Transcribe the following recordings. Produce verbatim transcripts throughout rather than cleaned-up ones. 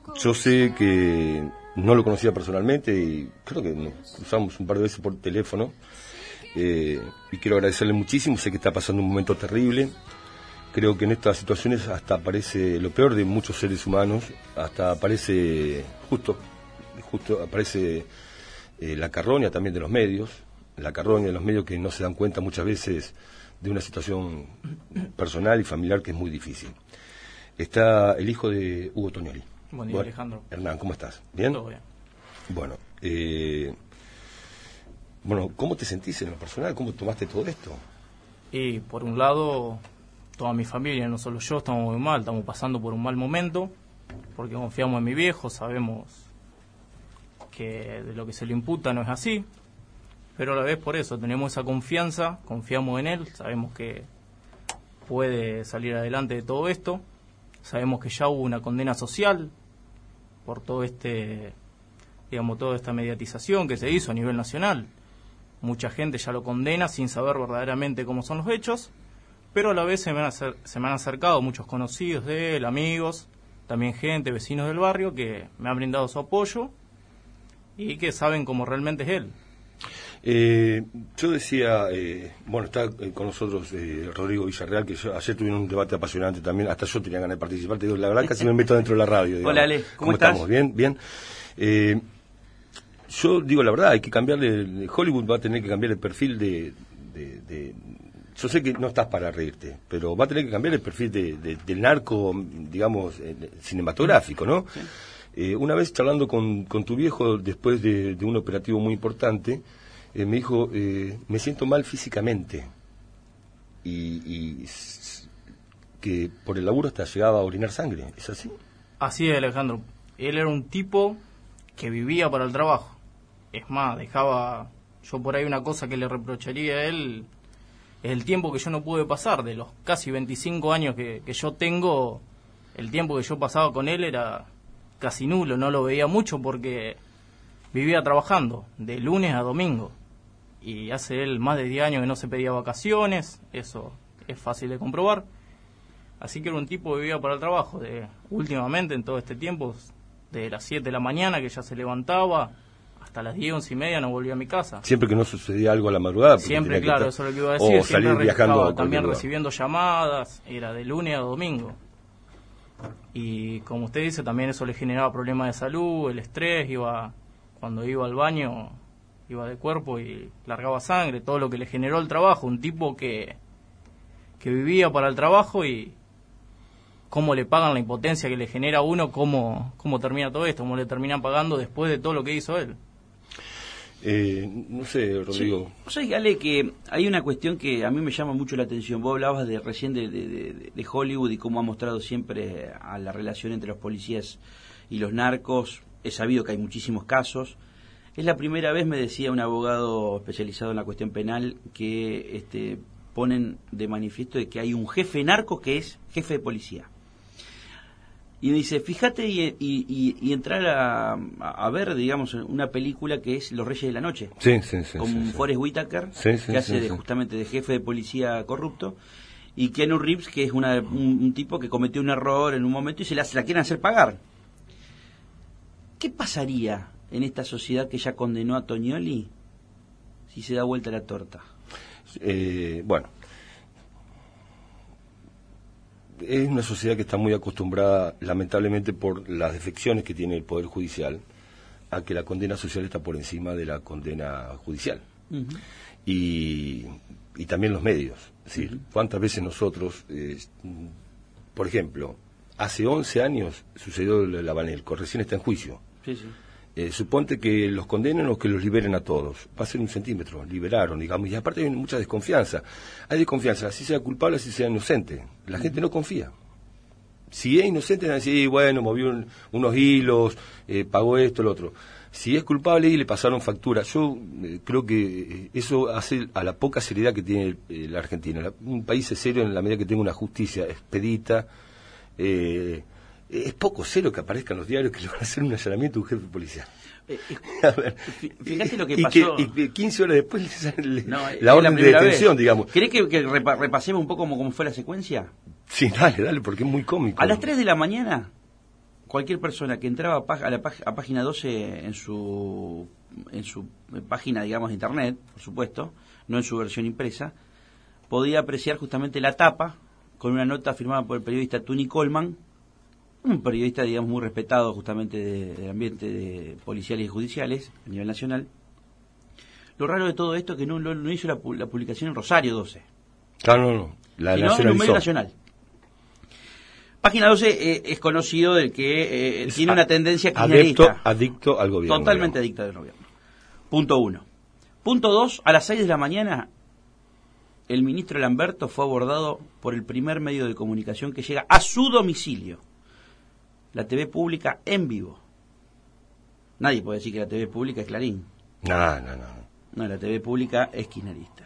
Yo sé que no lo conocía personalmente y creo que nos cruzamos un par de veces por teléfono. Eh, y quiero agradecerle muchísimo. Sé que está pasando un momento terrible. Creo que en estas situaciones hasta aparece lo peor de muchos seres humanos. Hasta aparece, justo, justo aparece eh, la carroña también de los medios. La carroña de los medios que no se dan cuenta muchas veces de una situación personal y familiar que es muy difícil. Está el hijo de Hugo Tognoli. Buen día, bueno, Alejandro. Hernán, ¿cómo estás? ¿Bien? Todo bien. Bueno, eh, bueno, ¿cómo te sentís en lo personal? ¿Cómo tomaste todo esto? Y por un lado, toda mi familia, no solo yo, estamos muy mal, estamos pasando por un mal momento, porque confiamos en mi viejo, sabemos que de lo que se le imputa no es así, pero a la vez por eso tenemos esa confianza, confiamos en él, sabemos que puede salir adelante de todo esto, sabemos que ya hubo una condena social por todo este, digamos, toda esta mediatización que se hizo a nivel nacional. Mucha gente ya lo condena sin saber verdaderamente cómo son los hechos, pero a la vez se me han, acer- se me han acercado muchos conocidos de él, amigos, también gente, vecinos del barrio, que me han brindado su apoyo y que saben cómo realmente es él. Eh, yo decía, eh, bueno, está eh, con nosotros eh, Rodrigo Villarreal, que yo, ayer tuvieron un debate apasionante también, hasta yo tenía ganas de participar, te digo, la verdad casi me meto dentro de la radio. Digamos. Hola Ale, ¿cómo, ¿Cómo estás? estamos? ¿Bien? ¿Bien? Eh, yo digo la verdad, hay que cambiarle, Hollywood va a tener que cambiar el perfil de, de, de yo sé que no estás para reírte, pero va a tener que cambiar el perfil de, de, del narco, digamos, eh, cinematográfico, ¿no? Sí. Eh, una vez charlando con, con tu viejo, después de, de un operativo muy importante, eh, me dijo, eh, me siento mal físicamente, y, y que por el laburo hasta llegaba a orinar sangre, ¿es así? Así es, Alejandro. Él era un tipo que vivía para el trabajo. Es más, dejaba, yo por ahí una cosa que le reprocharía a él, es el tiempo que yo no pude pasar, de los casi veinticinco años que, que yo tengo, el tiempo que yo pasaba con él era casi nulo, no lo veía mucho porque vivía trabajando de lunes a domingo. Y hace él más de diez años que no se pedía vacaciones, eso es fácil de comprobar. Así que era un tipo que vivía para el trabajo. De, últimamente, en todo este tiempo, de las siete de la mañana que ya se levantaba, hasta las diez, once y media no volvía a mi casa. Siempre que no sucedía algo a la madrugada. Siempre, claro, estar, eso es lo que iba a decir. O salir viajando. Estaba también recibiendo llamadas, era de lunes a domingo. Y como usted dice, también eso le generaba problemas de salud, el estrés, iba cuando iba al baño, iba de cuerpo y largaba sangre, todo lo que le generó el trabajo. Un tipo que, que vivía para el trabajo y cómo le pagan la impotencia que le genera a uno, cómo, cómo termina todo esto, cómo le terminan pagando después de todo lo que hizo él. Eh, no sé, Rodrigo. Sí. O sea, Ale, que hay una cuestión que a mí me llama mucho la atención. Vos hablabas de recién de, de, de, de Hollywood y cómo ha mostrado siempre a la relación entre los policías y los narcos. He sabido que hay muchísimos casos. Es la primera vez, me decía un abogado especializado en la cuestión penal, que este, ponen de manifiesto de que hay un jefe narco que es jefe de policía. Y dice, fíjate y, y, y, y entrar a, a ver, digamos, una película que es Los Reyes de la Noche. Sí, sí, sí. Con sí, sí. Forrest Whitaker, sí, sí, que hace sí, de, sí. justamente de jefe de policía corrupto. Y Keanu Reeves, que es una, un, un tipo que cometió un error en un momento y se la, se la quieren hacer pagar. ¿Qué pasaría en esta sociedad que ya condenó a Tognoli si se da vuelta la torta? Eh, bueno. Es una sociedad que está muy acostumbrada, lamentablemente por las defecciones que tiene el Poder Judicial, a que la condena social está por encima de la condena judicial. Uh-huh. Y, y también los medios. Es decir, uh-huh. ¿Cuántas veces nosotros, eh, por ejemplo, hace once años sucedió la Banelco, recién está en juicio? Sí, sí. Eh, suponte que los condenen o que los liberen a todos. Va a ser un centímetro, liberaron, digamos, y aparte hay mucha desconfianza. Hay desconfianza, así sea culpable, así sea inocente. La mm. gente no confía. Si es inocente, van a decir, bueno, movió un, unos hilos, eh, pagó esto, lo otro. Si es culpable y le pasaron factura, yo eh, creo que eh, eso hace a la poca seriedad que tiene eh, la Argentina. La, un país es serio en la medida que tenga una justicia expedita. Eh, Es poco serio que aparezcan los diarios que le van a hacer un allanamiento a un jefe policial. Eh, eh, a ver, fíjate lo que y pasó. Que, y que quince horas después le sale no, la orden de detención, vez. digamos. ¿Querés que, que repa, repasemos un poco cómo, cómo fue la secuencia? Sí, dale, dale, porque es muy cómico. A las tres de la mañana cualquier persona que entraba a, pag- a la pag- a página doce en su en su página, digamos, de internet, por supuesto, no en su versión impresa, podía apreciar justamente la tapa con una nota firmada por el periodista Tony Coleman, un periodista, digamos, muy respetado justamente de- del ambiente de policiales y judiciales a nivel nacional. Lo raro de todo esto es que no, no, no hizo la, pu- la publicación en Rosario doce, Claro, no, no. La sino en un medio nacionalizó. nacional. Página doce eh, es conocido del que eh, Es tiene a- una tendencia adepto, kirchnerista. adicto al gobierno. Totalmente digamos. adicta del gobierno. Punto uno. Punto dos, a las seis de la mañana, el ministro Lamberto fue abordado por el primer medio de comunicación que llega a su domicilio, la T V pública en vivo. Nadie puede decir que la T V pública es Clarín. No, no, no. No, la T V pública es kirchnerista.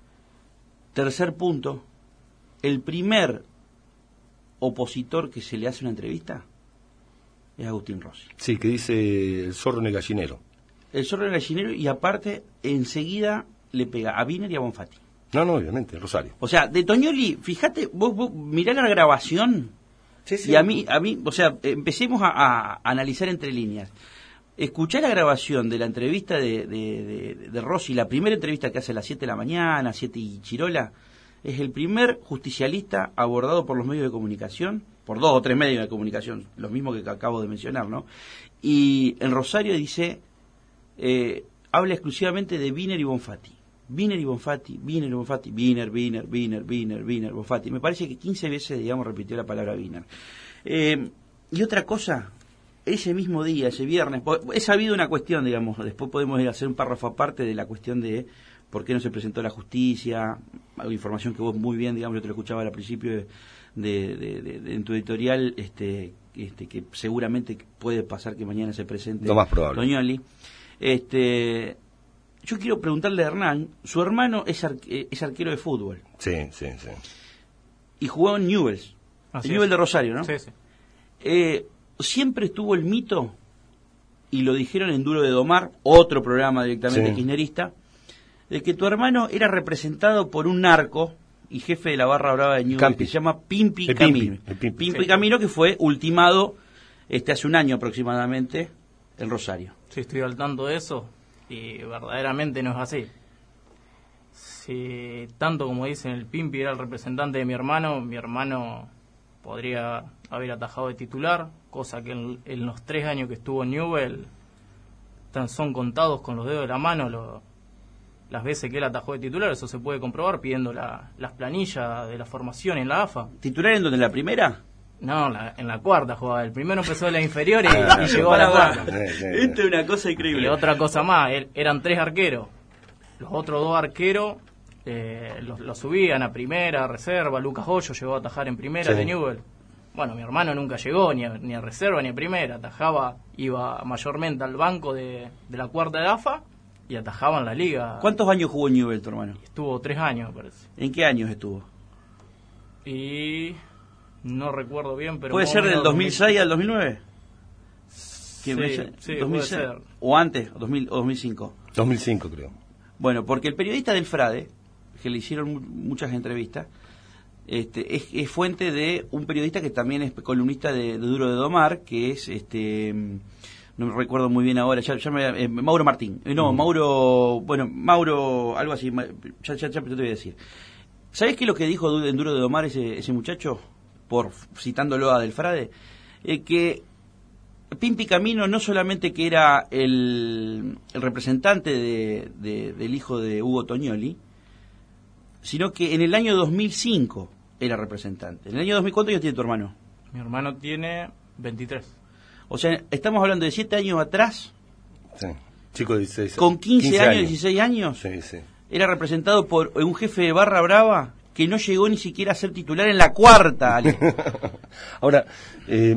Tercer punto, el primer opositor que se le hace una entrevista es Agustín Rossi. Sí, que dice el zorro en el gallinero. El zorro del gallinero, y aparte enseguida le pega a Wiener y a Bonfatti. No, no, obviamente, Rosario. O sea, de Toñoli, fíjate, vos, vos mirá la grabación y a mí, a mí, o sea, empecemos a, a analizar entre líneas. Escuchar la grabación de la entrevista de, de, de, de Rossi, la primera entrevista que hace a las siete de la mañana, siete y Chirola, es el primer justicialista abordado por los medios de comunicación, por dos o tres medios de comunicación, los mismos que acabo de mencionar, ¿no? Y en Rosario dice, eh, habla exclusivamente de Wiener y Bonfatti. Wiener y Bonfatti, Wiener y Bonfatti, Wiener, Wiener, Wiener, Wiener, Wiener, Bonfatti. Me parece que quince veces, digamos, repitió la palabra Wiener. Eh, y otra cosa, ese mismo día, ese viernes, he sabido una cuestión, digamos, después podemos hacer un párrafo aparte de la cuestión de por qué no se presentó la justicia, información que vos muy bien, digamos, yo te lo escuchaba al principio de, de, de, de, de, en tu editorial, este, este, que seguramente puede pasar que mañana se presente Lo más probable. Toñoli. Este, yo quiero preguntarle a Hernán, su hermano es, arque, es arquero de fútbol. Sí, sí, sí. Y jugó en Newell's, Así el Newell's es. de Rosario, ¿no? Sí, sí. Eh, siempre estuvo el mito, y lo dijeron en Duro de Domar, otro programa directamente Sí. kirchnerista, de que tu hermano era representado por un narco y jefe de la barra brava de Newell's, Campi. que se llama Pimpi El Camino. Pimpi, el Pimpi. Pimpi Sí. Camino, que fue ultimado este hace un año aproximadamente en Rosario. Sí, estoy al tanto de eso y verdaderamente no es así. Si tanto como dicen el Pimpi era el representante de mi hermano, mi hermano podría haber atajado de titular, cosa que en, en los tres años que estuvo en Newell tan son contados con los dedos de la mano lo- las veces que él atajó de titular. Eso se puede comprobar pidiendo la- las planillas de la formación en la A F A. ¿Titular en donde, en la primera? No, la- en la cuarta jugaba. El primero empezó en la inferior y, Ah, y llegó a la Para, cuarta. para. Sí, sí, sí. Esto es una cosa Y increíble. otra cosa más, er- eran tres arqueros. Los otros dos arqueros eh, los, los subían a primera, a reserva. Lucas Hoyo llegó a atajar en primera Sí. de Newell. Bueno, mi hermano nunca llegó ni a, ni a reserva ni a primera. Atajaba, iba mayormente al banco de, de la cuarta de A F A y atajaba en la liga. ¿Cuántos años jugó en Newell tu hermano? Estuvo tres años, me parece. ¿En qué años estuvo? Y no recuerdo bien, pero... ¿Puede más o ser del menos dos mil seis al dos mil nueve? Sí, me- sí, dos mil puede seis, ser. o antes, o dos mil, o dos mil cinco. dos mil cinco, creo. Bueno, porque el periodista del Frade, que le hicieron mu- muchas entrevistas, este, es, es fuente de un periodista que también es columnista de, de Duro de Domar, que es, este, mm, no me recuerdo muy bien ahora, ya, ya me- eh, Mauro Martín. Eh, No, Mm. Mauro, bueno, Mauro, algo así, ma- ya, ya, ya te voy a decir. ¿Sabés qué es lo que dijo Du- en Duro de Domar ese, ese muchacho? Por citándolo a Del Frade, eh, que Pimpi Camino no solamente que era el, el representante de, de- del hijo de Hugo Toñoli, sino que en el año dos mil cinco era representante. En el año dos mil, ¿cuántos años tiene tu hermano? Mi hermano tiene veintitrés. O sea, estamos hablando de siete años atrás, Sí. Chico de dieciséis con quince, años, dieciséis años, Sí, sí. era representado por un jefe de barra brava que no llegó ni siquiera a ser titular en la cuarta, Ale. Ahora, eh,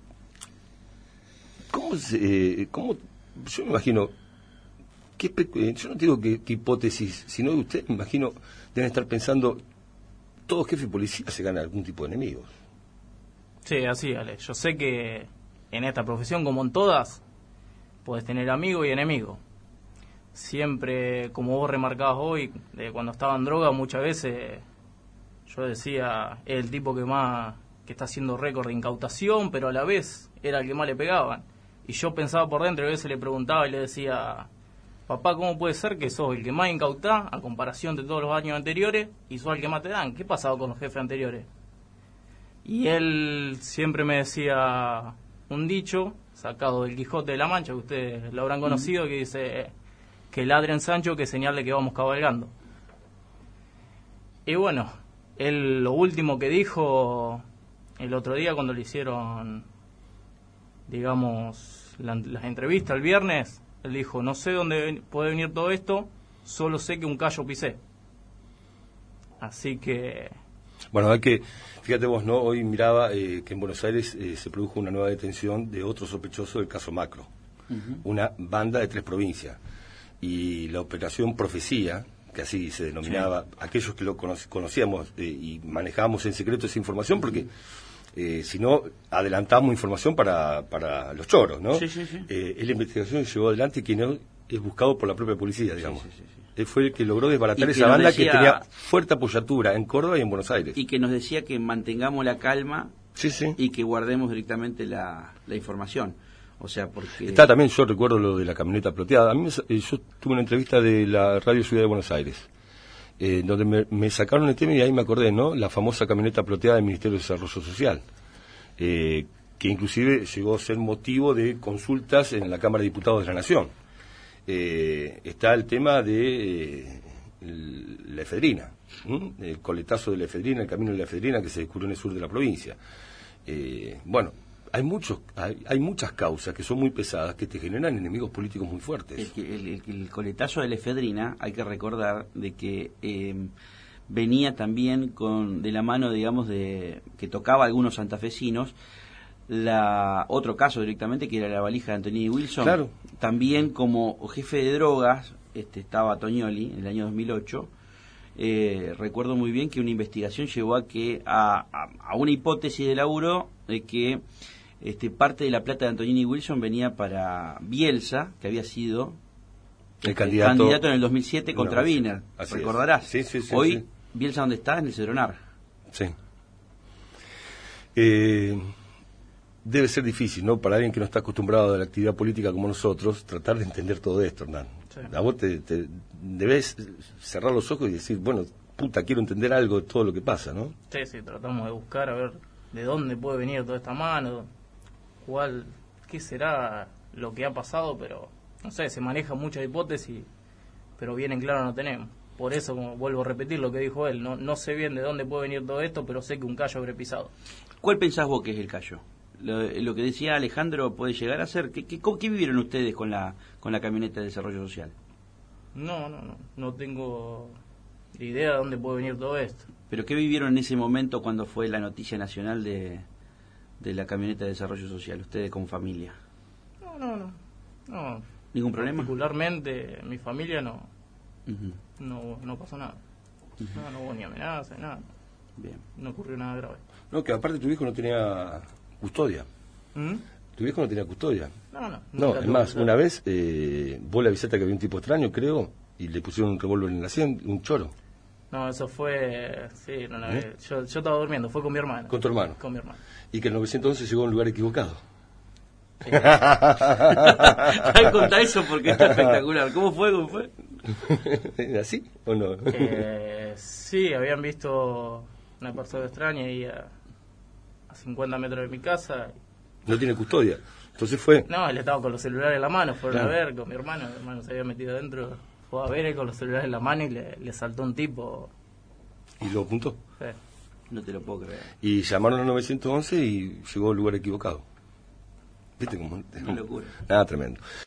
¿cómo, se, eh, cómo, yo me imagino, qué, espe- eh, yo no digo qué, qué hipótesis, sino que usted, me imagino, deben estar pensando, todo jefe de policía se gana algún tipo de enemigos. Sí, así, Ale. Yo sé que en esta profesión, como en todas, puedes tener amigo y enemigo. Siempre, como vos remarcabas hoy, de cuando estaba en droga, muchas veces yo decía, es el tipo que más que está haciendo récord de incautación, pero a la vez era el que más le pegaban. Y yo pensaba por dentro, a veces le preguntaba y le decía, papá, ¿cómo puede ser que sos el que más incautá a comparación de todos los años anteriores y sos el que más te dan? ¿Qué pasaba con los jefes anteriores? Y él siempre me decía un dicho sacado del Quijote de la Mancha, que ustedes lo habrán conocido, que dice que ladren Sancho, que señal de que vamos cabalgando. Y bueno, él lo último que dijo el otro día cuando le hicieron, digamos, la, las entrevistas el viernes, él dijo, no sé dónde puede venir todo esto, solo sé que un callo pisé. Así que... Bueno, hay que, fíjate vos, ¿no? Hoy miraba eh, que en Buenos Aires eh, se produjo una nueva detención de otro sospechoso del caso Macro, uh-huh. Una banda de tres provincias. Y la operación Profecía, que así se denominaba, sí. Aquellos que lo conoc- conocíamos eh, y manejábamos en secreto esa información, porque eh, si no, adelantamos información para, para los choros, ¿no? Sí, sí, sí. Eh, es la investigación que llevó adelante quien no es buscado por la propia policía, digamos. Sí, sí, sí, sí. Él fue el que logró desbaratar esa banda decía, que tenía fuerte apoyatura en Córdoba y en Buenos Aires. Y que nos decía que mantengamos la calma, sí, sí. Y que guardemos directamente la, la información. O sea, porque... Está también, yo recuerdo lo de la camioneta ploteada. A mí me, yo tuve una entrevista de la Radio Ciudad de Buenos Aires, eh, donde me, me sacaron el tema y ahí me acordé, ¿no? La famosa camioneta ploteada del Ministerio de Desarrollo Social, eh, que inclusive llegó a ser motivo de consultas en la Cámara de Diputados de la Nación. Eh, está el tema de eh, el, la efedrina, ¿m? El coletazo de la efedrina, el camino de la efedrina que se descubrió en el sur de la provincia. Eh, bueno, hay muchos, hay, hay muchas causas que son muy pesadas que te generan enemigos políticos muy fuertes. El, el, el, el coletazo de la efedrina, hay que recordar de que eh, venía también con de la mano, digamos, de que tocaba a algunos santafesinos. La otro caso directamente, que era la valija de Antonini Wilson, claro. También como jefe de drogas este, estaba Toñoli en el año dos mil ocho. Eh, recuerdo muy bien que una investigación llevó a que a, a, a una hipótesis de laburo de que este, parte de la plata de Antonini Wilson venía para Bielsa, que había sido el este, candidato, candidato en el dos mil siete contra no, Wiener, recordarás. Sí, sí, sí, Hoy sí. Bielsa, ¿dónde está? En el Cedronar. Sí. Eh... Debe ser difícil, ¿no? Para alguien que no está acostumbrado a la actividad política como nosotros, tratar de entender todo esto, Hernán. Sí. A vos te, te debes cerrar los ojos y decir, bueno, puta, quiero entender algo de todo lo que pasa, ¿no? Sí, sí, tratamos de buscar a ver de dónde puede venir toda esta mano, cuál, qué será lo que ha pasado, pero, no sé, se manejan muchas hipótesis, pero bien en claro no tenemos. Por eso, como vuelvo a repetir lo que dijo él, no, no sé bien de dónde puede venir todo esto, pero sé que un callo habré pisado. ¿Cuál pensás vos que es el callo? Lo, lo que decía Alejandro puede llegar a ser. ¿Qué, qué, qué vivieron ustedes con la con la camioneta de desarrollo social? No, no, no. No tengo idea de dónde puede venir todo esto. ¿Pero qué vivieron en ese momento cuando fue la noticia nacional de, de la camioneta de desarrollo social? Ustedes como familia. No, no, no. no. ¿Ningún problema? Particularmente mi familia no. Uh-huh. No, no pasó nada. Uh-huh. No, no hubo ni amenaza, nada. Bien. No ocurrió nada grave. No, que aparte tu hijo no tenía custodia. ¿Mm? Tu viejo no tenía custodia. No, no. No, es más, una vez eh, vos le avisaste que había un tipo extraño, creo, y le pusieron un revólver en la sien, un choro. No, eso fue... Sí, no, no, ¿Eh? yo, yo estaba durmiendo, fue con mi hermano. ¿Con tu hermano? Con mi hermano. Y que el novecientos once llegó a un lugar equivocado. Sí. Contá eso porque está espectacular. ¿Cómo fue? ¿Cómo fue? ¿Así o no? Eh, sí, habían visto una persona extraña ahí a, a cincuenta metros de mi casa. No tiene custodia. Entonces fue... No, él estaba con los celulares en la mano, fueron claro. a ver con mi hermano, mi hermano se había metido adentro, fue a ver él con los celulares en la mano y le, le saltó un tipo. ¿Y lo apuntó? Sí. No te lo puedo creer. Y llamaron al novecientos once y llegó al lugar equivocado. ¿Viste cómo? Una locura. Nada, tremendo.